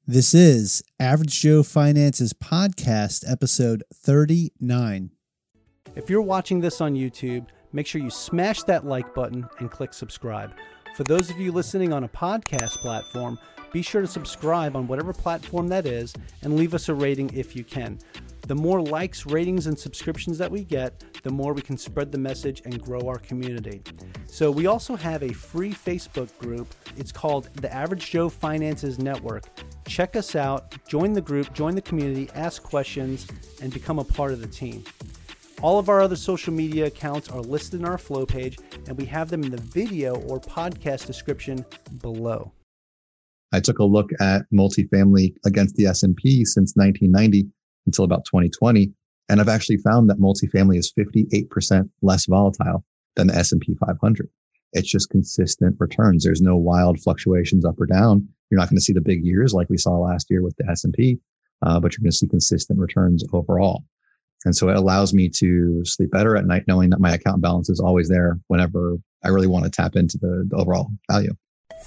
This is Average Joe Finances Podcast, episode 39. If you're watching this on YouTube, make sure you smash that like button and click subscribe. For those of you listening on a podcast platform, be sure to subscribe on whatever platform that is and leave us a rating if you can. The more likes, ratings, and subscriptions that we get, the more we can spread the message and grow our community. So we also have a free Facebook group. It's called the Average Joe Finances Network. Check us out, join the group, join the community, ask questions, and become a part of the team. All of our other social media accounts are listed in our flow page, and we have them in the video or podcast description below. I took a look at multifamily against the S&P since 1990 until about 2020. And I've actually found that multifamily is 58% less volatile than the S&P 500. It's just consistent returns. There's no wild fluctuations up or down. You're not going to see the big years like we saw last year with the S&P, but you're going to see consistent returns overall. And so it allows me to sleep better at night knowing that my account balance is always there whenever I really want to tap into the overall value.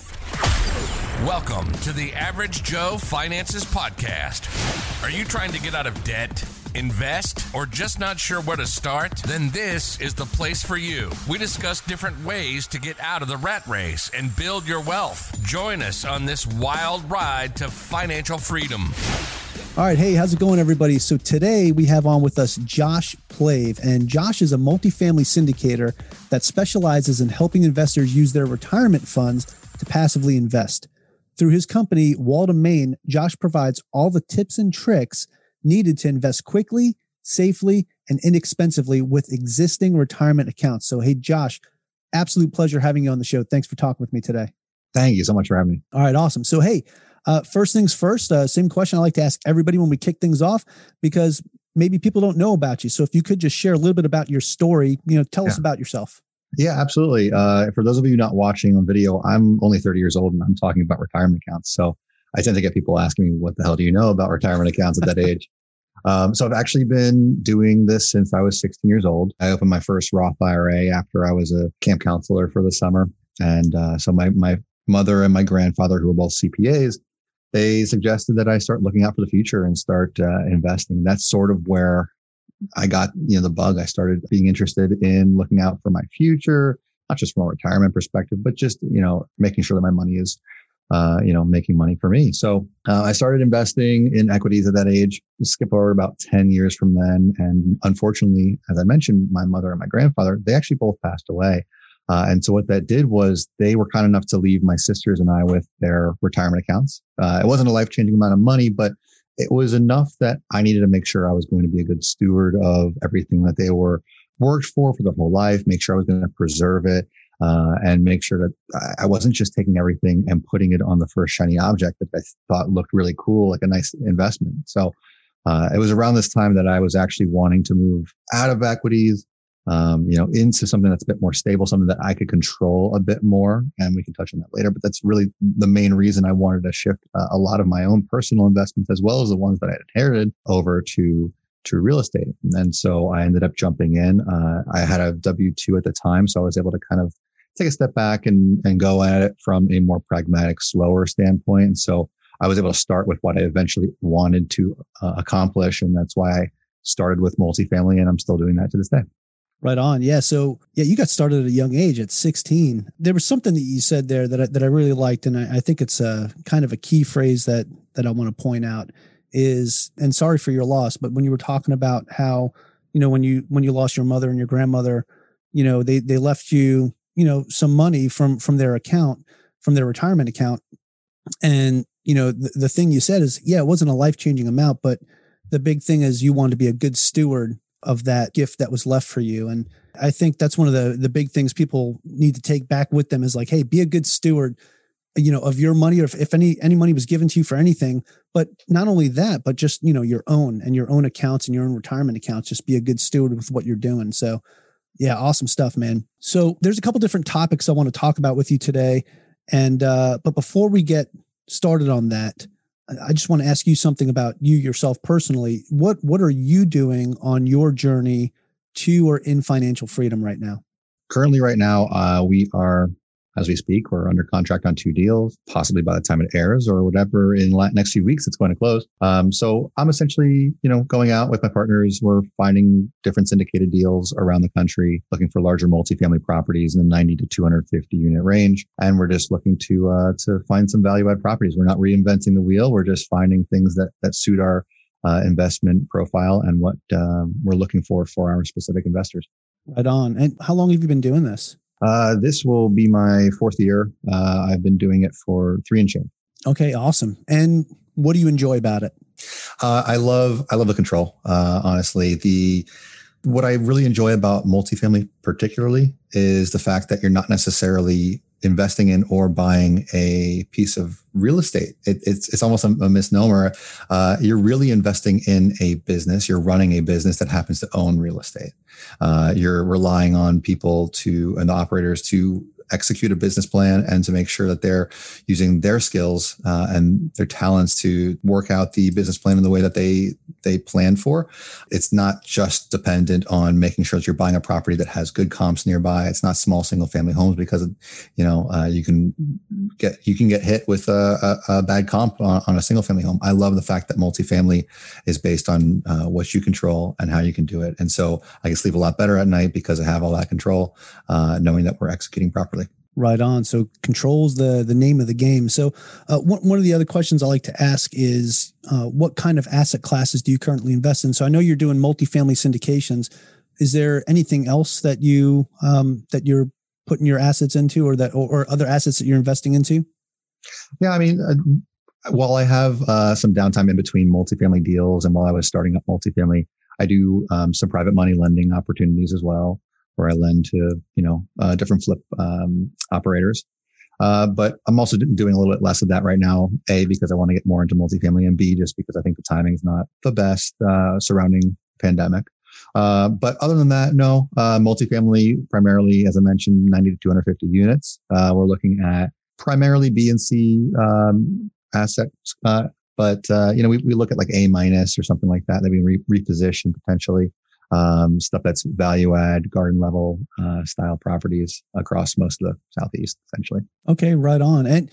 Welcome to the Average Joe Finances Podcast. Are you trying to get out of debt, invest, or just not sure where to start? Then this is the place for you. We discuss different ways to get out of the rat race and build your wealth. Join us on this wild ride to financial freedom. All right. Hey, how's it going, everybody? So today we have on with us Josh Plave, and Josh is a multifamily syndicator that specializes in helping investors use their retirement funds to passively invest. Through his company, Walden, Maine, Josh provides all the tips and tricks needed to invest quickly, safely, and inexpensively with existing retirement accounts. So, hey, Josh, absolute pleasure having you on the show. Thanks for talking with me today. Thank you so much for having me. All right, awesome. So, hey, first things first, same question I like to ask everybody when we kick things off, because maybe people don't know about you. So if you could just share a little bit about your story, tell us about yourself. Yeah, absolutely. For those of you not watching on video, I'm only 30 years old and I'm talking about retirement accounts. So I tend to get people asking me, what the hell do you know about retirement accounts at that age? So I've actually been doing this since I was 16 years old. I opened my first Roth IRA after I was a camp counselor for the summer. And so my mother and my grandfather, who were both CPAs, they suggested that I start looking out for the future and start investing. And that's sort of where I got, the bug. I started being interested in looking out for my future, not just from a retirement perspective, but just, making sure that my money is, making money for me. So I started investing in equities at that age, skip over about 10 years from then. And unfortunately, as I mentioned, my mother and my grandfather, they actually both passed away. And so what that did was they were kind enough to leave my sisters and I with their retirement accounts. It wasn't a life-changing amount of money, but it was enough that I needed to make sure I was going to be a good steward of everything that they were worked for their whole life, make sure I was going to preserve it, and make sure that I wasn't just taking everything and putting it on the first shiny object that I thought looked really cool, like a nice investment. So it was around this time that I was actually wanting to move out of equities, into something that's a bit more stable, something that I could control a bit more. And we can touch on that later, but that's really the main reason I wanted to shift a lot of my own personal investments, as well as the ones that I inherited, over to real estate. And so I ended up jumping in. I had a W-2 at the time, so I was able to kind of take a step back and go at it from a more pragmatic, slower standpoint. And so I was able to start with what I eventually wanted to accomplish. And that's why I started with multifamily, and I'm still doing that to this day. Right on. Yeah. So you got started at a young age at 16. There was something that you said there that I really liked. And I think it's a kind of a key phrase that I want to point out is, and sorry for your loss, but when you were talking about how, when you lost your mother and your grandmother, they left you, some money from their account, from their retirement account. And, the thing you said is, it wasn't a life-changing amount, but the big thing is you wanted to be a good steward of that gift that was left for you. And I think that's one of the big things people need to take back with them is like, hey, be a good steward, of your money, or if any money was given to you for anything, but not only that, but just, your own accounts and your own retirement accounts, just be a good steward with what you're doing. So yeah, awesome stuff, man. So there's a couple different topics I want to talk about with you today. And, but before we get started on that, I just want to ask you something about you yourself personally. What are you doing on your journey to or in financial freedom right now? Currently, right now, we are as we speak. We're under contract on 2 deals, possibly by the time it airs or whatever in the next few weeks, it's going to close. So I'm essentially, going out with my partners. We're finding different syndicated deals around the country, looking for larger multifamily properties in the 90 to 250 unit range. And we're just looking to find some value add properties. We're not reinventing the wheel. We're just finding things that suit our investment profile and what we're looking for our specific investors. Right on. And how long have you been doing this? This will be my 4th year. I've been doing it for 3 and change. Okay, awesome. And what do you enjoy about it? I love the control. Honestly, what I really enjoy about multifamily particularly is the fact that you're not necessarily investing in or buying a piece of real estate. It's almost a misnomer. You're really investing in a business. You're running a business that happens to own real estate. You're relying on people and the operators to execute a business plan and to make sure that they're using their skills and their talents to work out the business plan in the way that they plan for. It's not just dependent on making sure that you're buying a property that has good comps nearby. It's not small single family homes because you can get hit with a bad comp on a single family home. I love the fact that multifamily is based on what you control and how you can do it. And so I can sleep a lot better at night because I have all that control, knowing that we're executing properly. Right on. So control's the name of the game. So one of the other questions I like to ask is what kind of asset classes do you currently invest in? So I know you're doing multifamily syndications. Is there anything else that you're putting your assets into, or other assets that you're investing into? Yeah, I mean, while I have some downtime in between multifamily deals, and while I was starting up multifamily, I do some private money lending opportunities as well, where I lend to, different flip operators. But I'm also doing a little bit less of that right now, A, because I want to get more into multifamily, and B, just because I think the timing is not the best surrounding pandemic. But other than that, no, multifamily, primarily, as I mentioned, 90 to 250 units. We're looking at primarily B and C assets. But we look at like A- or something like that we reposition potentially. Stuff that's value add, garden level style properties across most of the Southeast, essentially. Okay, right on. And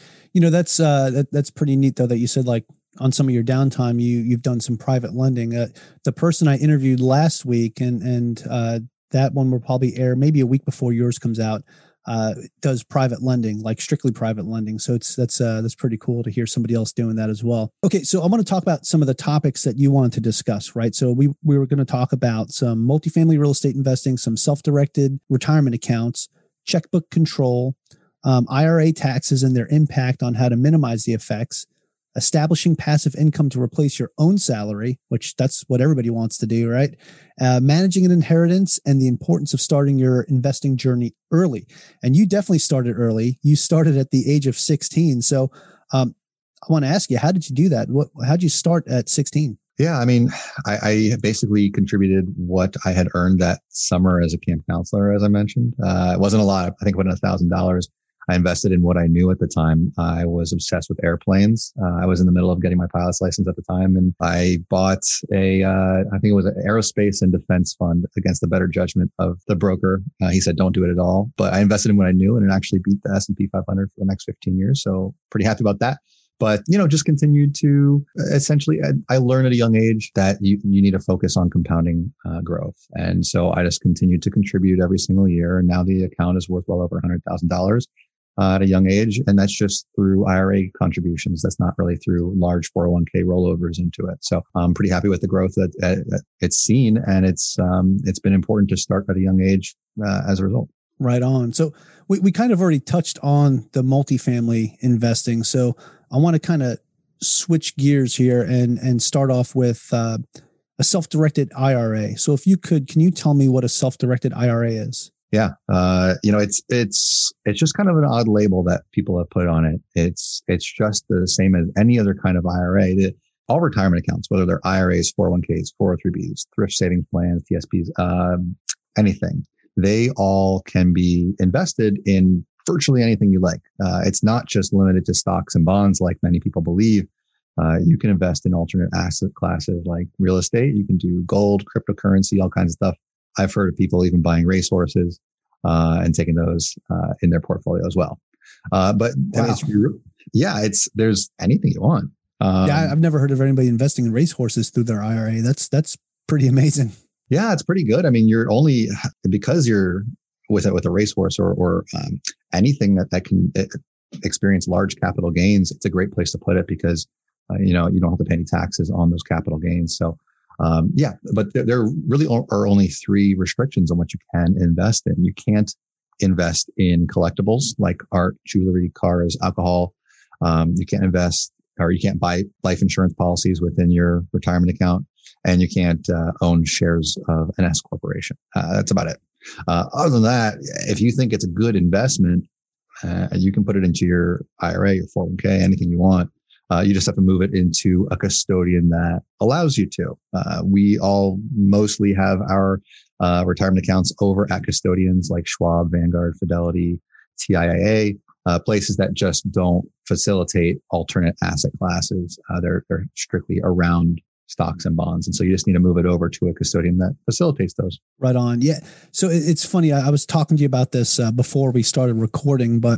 that's pretty neat though that you said like on some of your downtime you've done some private lending. The person I interviewed last week and that one will probably air maybe a week before yours comes out. Does private lending, like strictly private lending. So that's pretty cool to hear somebody else doing that as well. Okay. So I want to talk about some of the topics that you wanted to discuss, right? So we were going to talk about some multifamily real estate investing, some self-directed retirement accounts, checkbook control, IRA taxes and their impact on how to minimize the effects, establishing passive income to replace your own salary, which that's what everybody wants to do, right? Managing an inheritance and the importance of starting your investing journey early. And you definitely started early. You started at the age of 16. So I want to ask you, how did you do that? How did you start at 16? Yeah, I mean, I basically contributed what I had earned that summer as a camp counselor, as I mentioned. It wasn't a lot. I think about $1,000. I invested in what I knew at the time. I was obsessed with airplanes. I was in the middle of getting my pilot's license at the time, and I bought I think it was an aerospace and defense fund against the better judgment of the broker. He said, don't do it at all. But I invested in what I knew, and it actually beat the S&P 500 for the next 15 years. So pretty happy about that. But, just continued to essentially, I learned at a young age that you need to focus on compounding growth. And so I just continued to contribute every single year. And now the account is worth well over $100,000. At a young age. And that's just through IRA contributions. That's not really through large 401k rollovers into it. So I'm pretty happy with the growth that it's seen. And it's been important to start at a young age as a result. Right on. So we kind of already touched on the multifamily investing. So I want to kind of switch gears here and start off with a self-directed IRA. So if you could, can you tell me what a self-directed IRA is? Yeah. It's just kind of an odd label that people have put on it. It's just the same as any other kind of IRA. All retirement accounts, whether they're IRAs, 401ks, 403bs, thrift savings plans, TSPs, anything, they all can be invested in virtually anything you like. It's not just limited to stocks and bonds like many people believe. You can invest in alternate asset classes like real estate. You can do gold, cryptocurrency, all kinds of stuff. I've heard of people even buying racehorses and taking those in their portfolio as well. But wow. There's anything you want. I've never heard of anybody investing in racehorses through their IRA. That's pretty amazing. Yeah, it's pretty good. I mean, you're only because you're with a racehorse or anything that can experience large capital gains. It's a great place to put it because you don't have to pay any taxes on those capital gains. So but there really are only 3 restrictions on what you can invest in. You can't invest in collectibles like art, jewelry, cars, alcohol. You can't invest or you can't buy life insurance policies within your retirement account, and you can't own shares of an S corporation. That's about it. Other than that, if you think it's a good investment, you can put it into your IRA, your 401k, anything you want. You just have to move it into a custodian that allows you to. We all mostly have our retirement accounts over at custodians like Schwab, Vanguard, Fidelity, TIAA, places that just don't facilitate alternate asset classes. They're strictly around stocks and bonds. And so you just need to move it over to a custodian that facilitates those. Right on. Yeah. So it's funny. I was talking to you about this before we started recording, but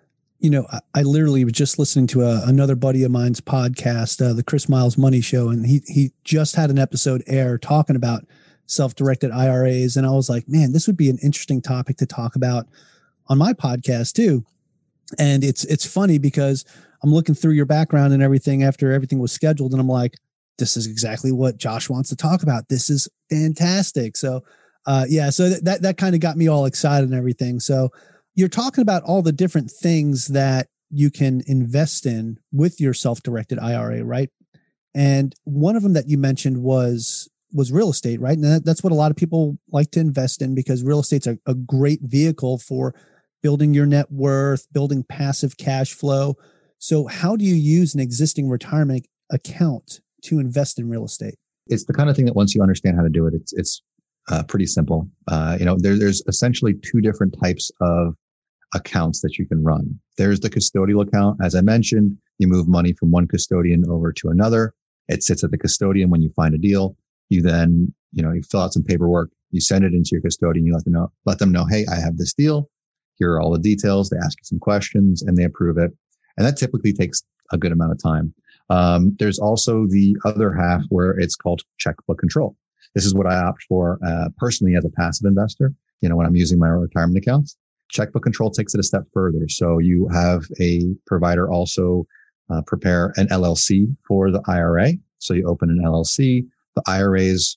I literally was just listening to another buddy of mine's podcast, the Chris Miles Money Show. And he just had an episode air talking about self-directed IRAs. And I was like, man, this would be an interesting topic to talk about on my podcast too. And it's funny because I'm looking through your background and everything after everything was scheduled. And I'm like, this is exactly what Josh wants to talk about. This is fantastic. So, so that kind of got me all excited and everything. So you're talking about all the different things that you can invest in with your self-directed IRA, right? And one of them that you mentioned was real estate, right? And that's what a lot of people like to invest in because real estate's a great vehicle for building your net worth, building passive cash flow. So how do you use an existing retirement account to invest in real estate? It's the kind of thing that once you understand how to do it, it's pretty simple. There's essentially 2 different types of accounts that you can run. There's the custodial account. As I mentioned, you move money from one custodian over to another. It sits at the custodian when you find a deal. You then, you fill out some paperwork, you send it into your custodian, you let them know, hey, I have this deal. Here are all the details. They ask you some questions and they approve it. And that typically takes a good amount of time. There's also the other half where it's called checkbook control. This is what I opt for personally as a passive investor. When I'm using my retirement accounts, checkbook control takes it a step further. So you have a provider also prepare an LLC for the IRA. So you open an LLC. The IRA's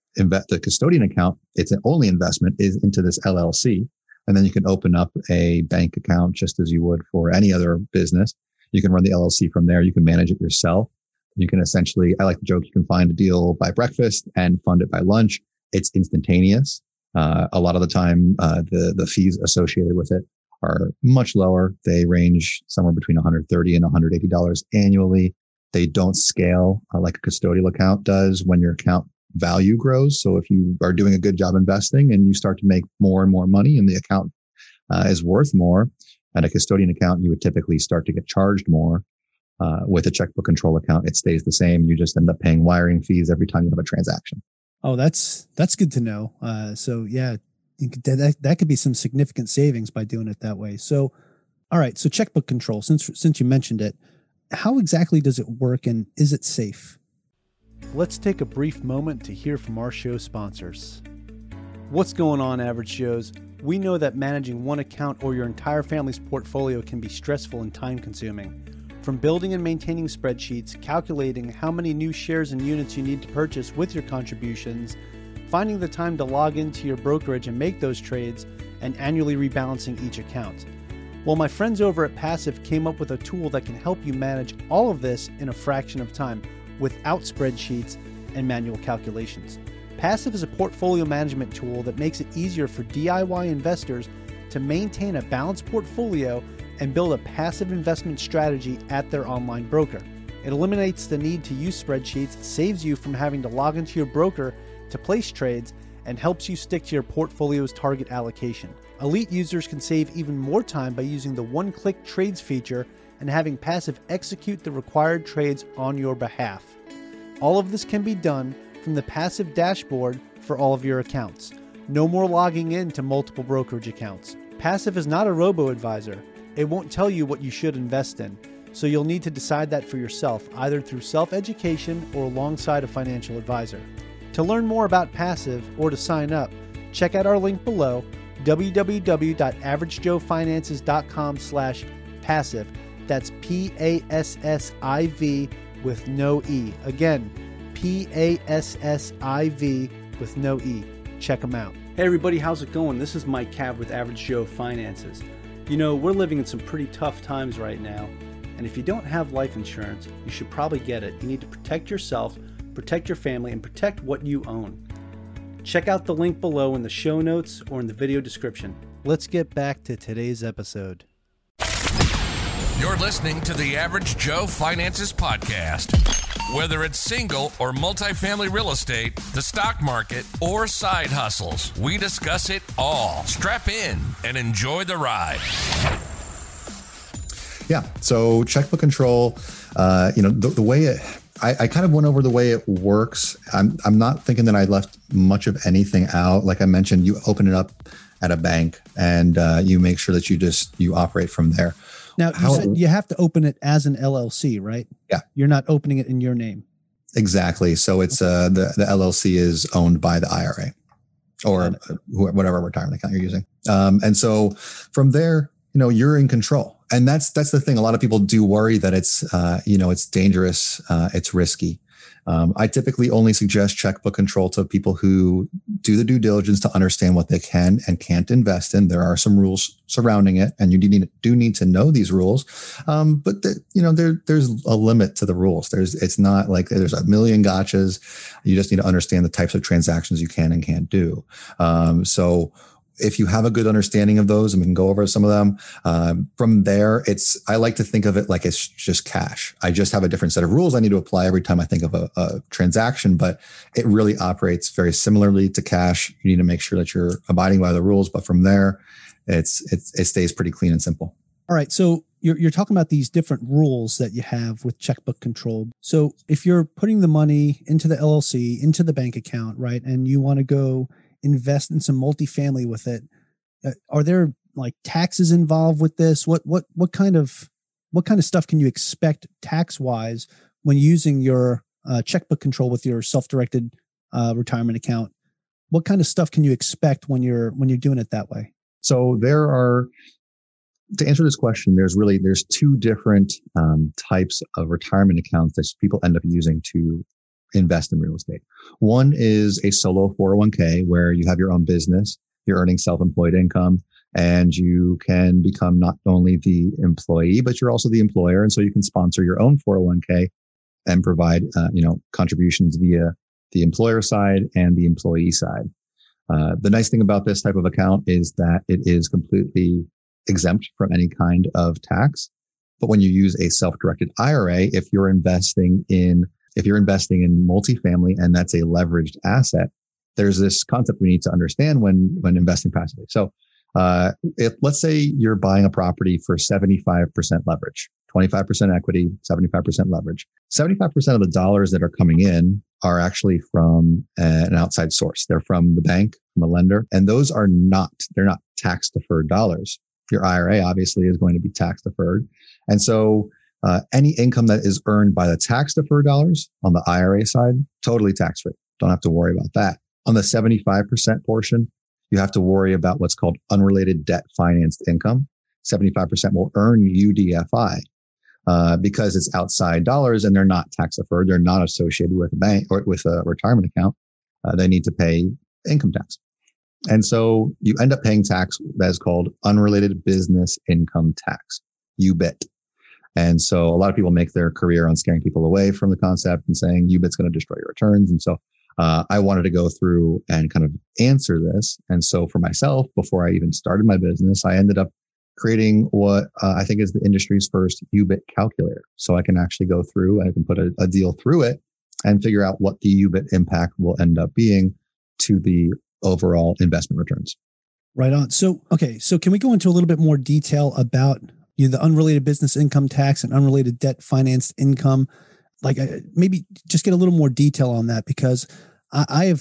the custodian account, its only investment is into this LLC. And then you can open up a bank account just as you would for any other business. You can run the LLC from there. You can manage it yourself. You can essentially, I like to joke, you can find a deal by breakfast and fund it by lunch. It's instantaneous. A lot of the time, the fees associated with it are much lower. They range somewhere between $130 and $180 annually. They don't scale like a custodial account does when your account value grows. So if you are doing a good job investing and you start to make more and more money and the account is worth more, at a custodian account, you would typically start to get charged more. With a checkbook control account, it stays the same. You just end up paying wiring fees every time you have a transaction. Oh, that's good to know. So yeah, that could be some significant savings by doing it that way. So, all right. So checkbook control, since you mentioned it, how exactly does it work and is it safe? Let's take a brief moment to hear from our show sponsors. What's going on, Average Joes? We know that managing one account or your entire family's portfolio can be stressful and time-consuming. From building and maintaining spreadsheets, calculating how many new shares and units you need to purchase with your contributions, finding the time to log into your brokerage and make those trades, and annually rebalancing each account. Well, my friends over at Passive came up with a tool that can help you manage all of this in a fraction of time without spreadsheets and manual calculations. Passive is a portfolio management tool that makes it easier for DIY investors to maintain a balanced portfolio and build a passive investment strategy at their online broker. It eliminates the need to use spreadsheets, saves you from having to log into your broker to place trades, and helps you stick to your portfolio's target allocation. Elite users can save even more time by using the one-click trades feature and having Passive execute the required trades on your behalf. All of this can be done from the Passive dashboard for all of your accounts. No more logging in to multiple brokerage accounts. Passive is not a robo-advisor. It won't tell you what you should invest in, so you'll need to decide that for yourself, either through self-education or alongside a financial advisor. To learn more about Passive or to sign up, check out our link below, www.averagejoefinances.com/passive. That's PASSIV with no E. Again, PASSIV with no E. Check them out. Hey everybody, how's it going? This is Mike Cav with Average Joe Finances. You know, we're living in some pretty tough times right now, and if you don't have life insurance, you should probably get it. You need to protect yourself, protect your family, and protect what you own. Check out the link below in the show notes or in the video description. Let's get back to today's episode. You're listening to the Average Joe Finances Podcast. Whether it's single or multifamily real estate, the stock market, or side hustles, we discuss it all. Strap in and enjoy the ride. Yeah. So checkbook control, the way it, I kind of went over the way it works. I'm not thinking that I left much of anything out. Like I mentioned, you open it up at a bank and you make sure that you operate from there. Now, you said you have to open it as an LLC, right? Yeah. You're not opening it in your name. Exactly. So it's the LLC is owned by the IRA or whatever retirement account you're using. And so from there, you're in control. And that's the thing. A lot of people do worry that it's dangerous. It's risky. I typically only suggest checkbook control to people who do the due diligence to understand what they can and can't invest in. There are some rules surrounding it, and you do need to know these rules. But there's a limit to the rules. It's not like there's a million gotchas. You just need to understand the types of transactions you can and can't do. So if you have a good understanding of those, and we can go over some of them, from there, I like to think of it like it's just cash. I just have a different set of rules I need to apply every time I think of a transaction, but it really operates very similarly to cash. You need to make sure that you're abiding by the rules, but from there, it stays pretty clean and simple. All right. So you're talking about these different rules that you have with checkbook control. So if you're putting the money into the LLC, into the bank account, right, and you want to go invest in some multifamily with it, are there like taxes involved with this? What kind of stuff can you expect tax wise when using your checkbook control with your self-directed retirement account? What kind of stuff can you expect when you're doing it that way? So to answer this question, there's two different types of retirement accounts that people end up using to invest in real estate. One is a solo 401k where you have your own business, you're earning self-employed income, and you can become not only the employee, but you're also the employer. And so you can sponsor your own 401k and provide, contributions via the employer side and the employee side. The nice thing about this type of account is that it is completely exempt from any kind of tax. But when you use a self-directed IRA, if you're investing in multifamily and that's a leveraged asset, there's this concept we need to understand when investing passively. So if let's say you're buying a property for 75% leverage, 25% equity, 75% leverage, 75% of the dollars that are coming in are actually from an outside source. They're from the bank, from a lender, and those they're not tax deferred dollars. Your IRA obviously is going to be tax deferred. And so any income that is earned by the tax deferred dollars on the IRA side, totally tax free. Don't have to worry about that. On the 75% portion, you have to worry about what's called unrelated debt financed income. 75% will earn UDFI because it's outside dollars and they're not tax deferred. They're not associated with a bank or with a retirement account. They need to pay income tax. And so you end up paying tax that is called unrelated business income tax, UBIT. And so a lot of people make their career on scaring people away from the concept and saying UBIT's going to destroy your returns. And so I wanted to go through and kind of answer this. And so for myself, before I even started my business, I ended up creating what I think is the industry's first UBIT calculator. So I can actually go through and I can put a deal through it and figure out what the UBIT impact will end up being to the overall investment returns. Right on. So can we go into a little bit more detail about the unrelated business income tax and unrelated debt financed income? Like maybe just get a little more detail on that, because I have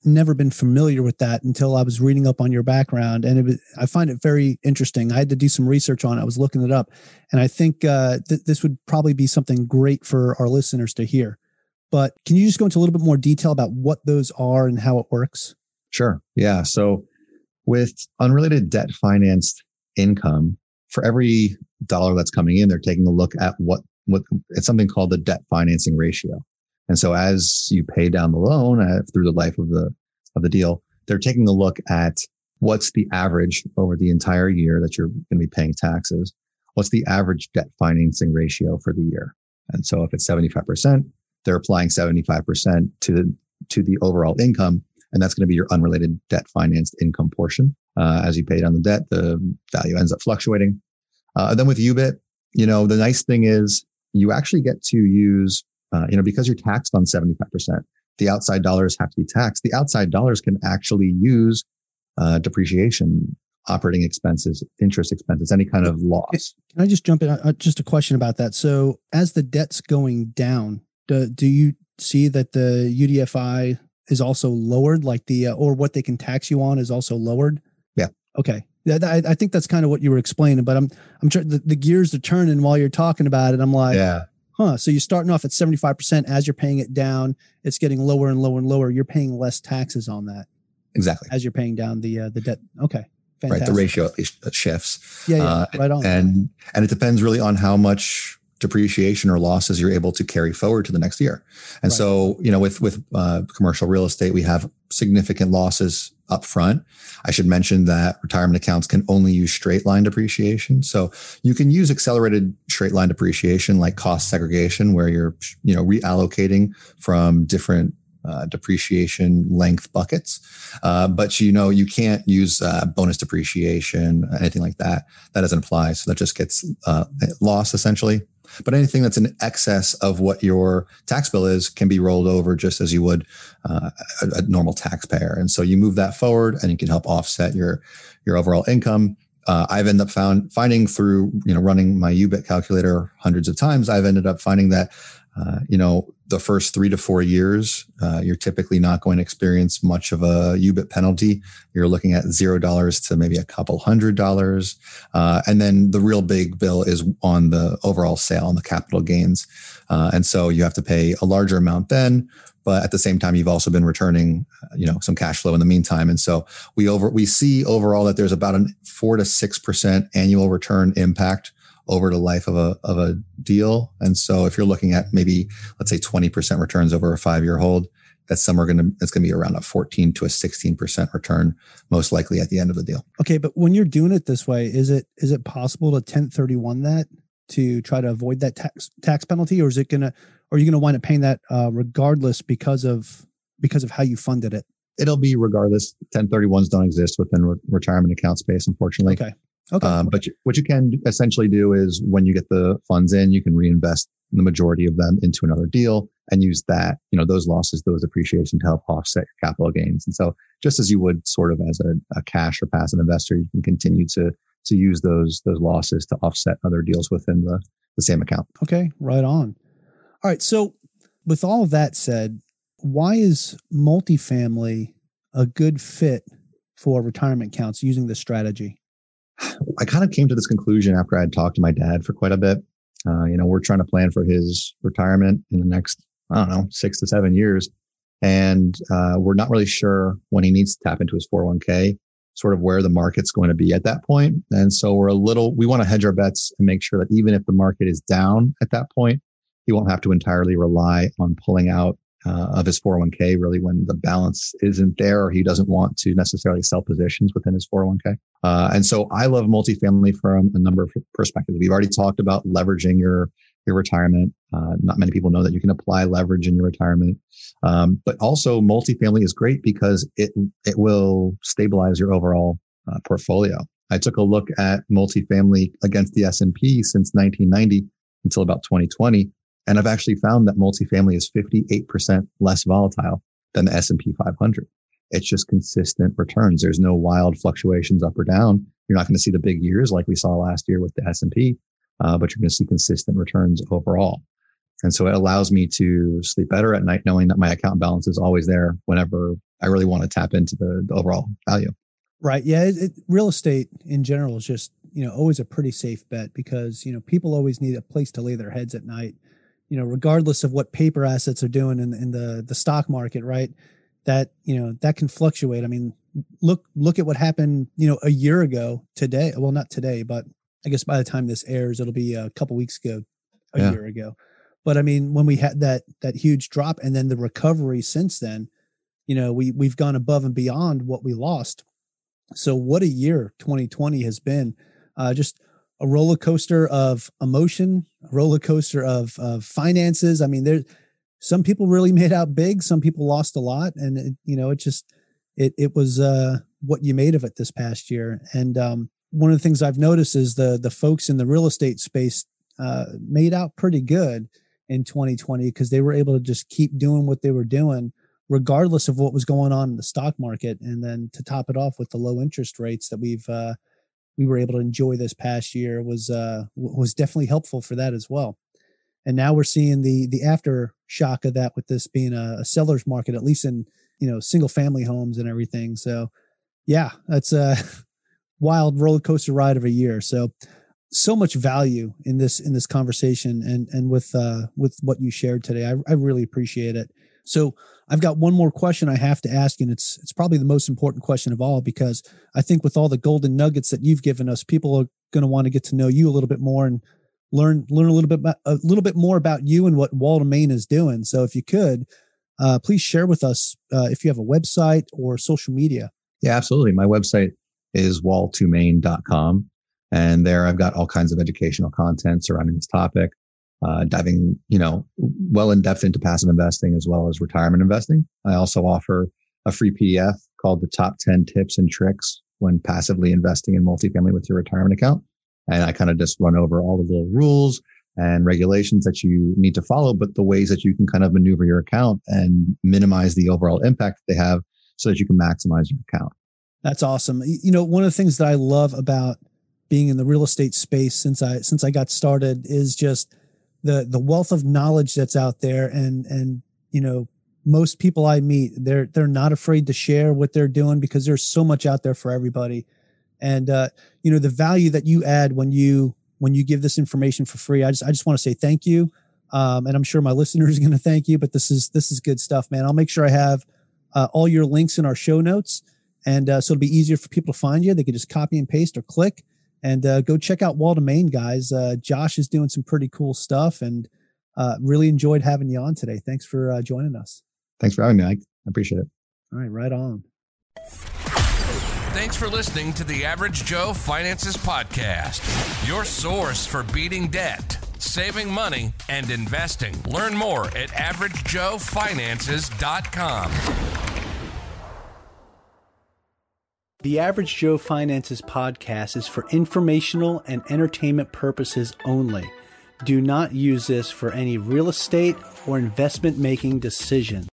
never been familiar with that until I was reading up on your background. And I find it very interesting. I had to do some research on it. I was looking it up. And I think this would probably be something great for our listeners to hear. But can you just go into a little bit more detail about what those are and how it works? Sure. Yeah. So with unrelated debt financed income, for every dollar that's coming in, they're taking a look at what it's something called the debt financing ratio. And so as you pay down the loan through the life of the deal, they're taking a look at what's the average over the entire year that you're going to be paying taxes. What's the average debt financing ratio for the year? And so if it's 75%, they're applying 75% to the overall income. And that's going to be your unrelated debt financed income portion. As you pay down the debt, the value ends up fluctuating. Then with UBIT, the nice thing is you actually get to use because you're taxed on 75%, the outside dollars have to be taxed. The outside dollars can actually use depreciation, operating expenses, interest expenses, any kind of loss. Can I just jump in? Just a question about that. So as the debt's going down, do you see that the UDFI is also lowered, like or what they can tax you on is also lowered? Yeah. Okay. I think that's kind of what you were explaining, but I'm trying, the gears are turning while you're talking about it. I'm like, yeah. So you're starting off at 75%. As you're paying it down, it's getting lower and lower and lower. You're paying less taxes on that. Exactly. As you're paying down the debt. Okay. Fantastic. Right. The ratio at least shifts. Yeah. Right on. And it depends really on how much depreciation or losses you're able to carry forward to the next year. And right. So, with commercial real estate, we have significant losses up front. I should mention that retirement accounts can only use straight line depreciation. So you can use accelerated straight line depreciation like cost segregation, where you're, reallocating from different depreciation length buckets. But you can't use bonus depreciation, anything like that. That doesn't apply. So that just gets lost essentially. But anything that's in excess of what your tax bill is can be rolled over just as you would a normal taxpayer. And so you move that forward and you can help offset your overall income. I've ended up finding through, running my UBIT calculator hundreds of times, I've ended up finding that, the first 3 to 4 years, you're typically not going to experience much of a UBIT penalty. You're looking at $0 to maybe a couple $100. And then the real big bill is on the overall sale, on the capital gains. And so you have to pay a larger amount then, but at the same time, you've also been returning, some cash flow in the meantime. And so we see overall that there's about a 4 to 6% annual return impact over the life of a deal. And so if you're looking at maybe, let's say 20% returns over a 5-year hold, it's going to be around a 14 to a 16% return, most likely at the end of the deal. Okay. But when you're doing it this way, is it possible to 1031 that to try to avoid that tax penalty? Or are you going to wind up paying that regardless because of how you funded it? It'll be regardless. 1031s don't exist within retirement account space, unfortunately. Okay. But what you can essentially do is when you get the funds in, you can reinvest the majority of them into another deal and use that, those losses, those appreciation to help offset your capital gains. And so just as you would sort of as a cash or passive investor, you can continue to use those losses to offset other deals within the same account. Okay. Right on. All right. So with all of that said, why is multifamily a good fit for retirement accounts using this strategy? I kind of came to this conclusion after I had talked to my dad for quite a bit. We're trying to plan for his retirement in the next, 6 to 7 years. And we're not really sure when he needs to tap into his 401k, sort of where the market's going to be at that point. And so we want to hedge our bets and make sure that even if the market is down at that point, he won't have to entirely rely on pulling out of his 401k really when the balance isn't there, or he doesn't want to necessarily sell positions within his 401k. And so I love multifamily from a number of perspectives. We've already talked about leveraging your retirement. Not many people know that you can apply leverage in your retirement. But also multifamily is great because it will stabilize your overall portfolio. I took a look at multifamily against the S&P since 1990 until about 2020. And I've actually found that multifamily is 58% less volatile than the S&P 500. It's just consistent returns. There's no wild fluctuations up or down. You're not going to see the big years like we saw last year with the S&P, but you're going to see consistent returns overall. And so it allows me to sleep better at night knowing that my account balance is always there whenever I really want to tap into the overall value. Right. Yeah. Real estate in general is just, always a pretty safe bet because, people always need a place to lay their heads at night, regardless of what paper assets are doing in the stock market, right? That, that can fluctuate. I mean, look at what happened, a year ago today. Well, not today, but I guess by the time this airs, it'll be a couple weeks ago, a year ago. But I mean, when we had that huge drop and then the recovery since then, we've gone above and beyond what we lost. So what a year 2020 has been. Just a roller coaster of emotion, a roller coaster of finances. I mean, some people really made out big. Some people lost a lot. And, it was what you made of it this past year. And one of the things I've noticed is the folks in the real estate space made out pretty good in 2020 because they were able to just keep doing what they were doing regardless of what was going on in the stock market. And then to top it off with the low interest rates that we were able to enjoy this past year was definitely helpful for that as well. And now we're seeing the aftershock of that with this being a seller's market, at least in, single family homes and everything. So yeah, that's a wild roller coaster ride of a year. So much value in this conversation and with what you shared today. I really appreciate it. So I've got one more question I have to ask, and it's probably the most important question of all, because I think with all the golden nuggets that you've given us, people are going to want to get to know you a little bit more and learn a little bit more about you and what Wall to Main is doing. So if you could, please share with us if you have a website or social media. Yeah, absolutely. My website is wall2main.com. And there I've got all kinds of educational content surrounding this topic, diving, well in depth into passive investing as well as retirement investing. I also offer a free PDF called the Top 10 Tips and Tricks when passively investing in multifamily with your retirement account. And I kind of just run over all of the rules and regulations that you need to follow, but the ways that you can kind of maneuver your account and minimize the overall impact they have so that you can maximize your account. That's awesome. One of the things that I love about being in the real estate space since I got started is just the wealth of knowledge that's out there. And most people I meet, they're not afraid to share what they're doing because there's so much out there for everybody. And, the value that you add when you give this information for free, I just want to say thank you. And I'm sure my listeners are going to thank you, but this is good stuff, man. I'll make sure I have all your links in our show notes. And so it'll be easier for people to find you. They can just copy and paste or click and go check out Wall to Main, guys. Josh is doing some pretty cool stuff and really enjoyed having you on today. Thanks for joining us. Thanks for having me, Ike. I appreciate it. All right on. Thanks for listening to the Average Joe Finances Podcast, your source for beating debt, saving money, and investing. Learn more at averagejoefinances.com. The Average Joe Finances Podcast is for informational and entertainment purposes only. Do not use this for any real estate or investment making decision.